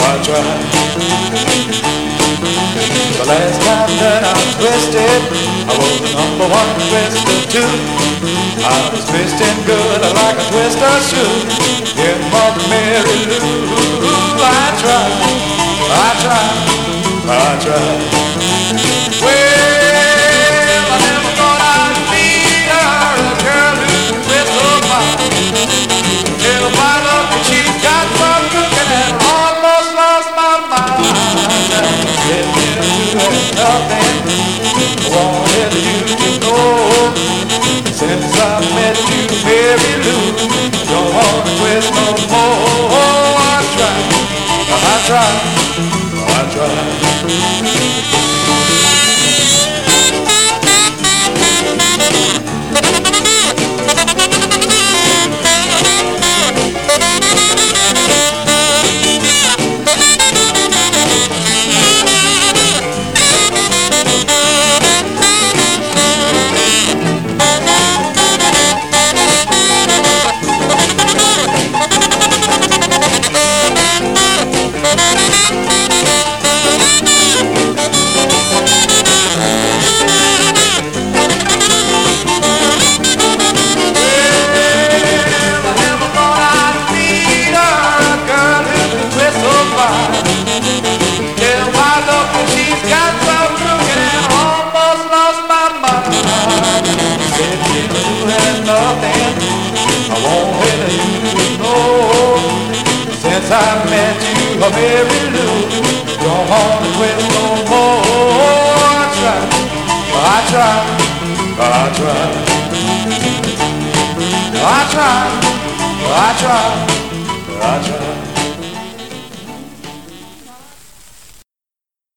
I tried. The last time that I twisted, I was the number one twister too. I was twisting good like a twister shoe. In Mother Mary Lou, I tried, I tried, I tried. Well, I never thought I'd meet her, a girl who can twist so fine. Till I find out that she's got some cooking and almost lost my mind. Get into nothing, wanted you to know. Since I met you, Mary Lou, don't wanna twist no more. I tried, I tried, I tried. Since I met you, oh Mary Lou, don't wanna twist no more. I tried, I tried, I tried, I tried, I tried, I tried.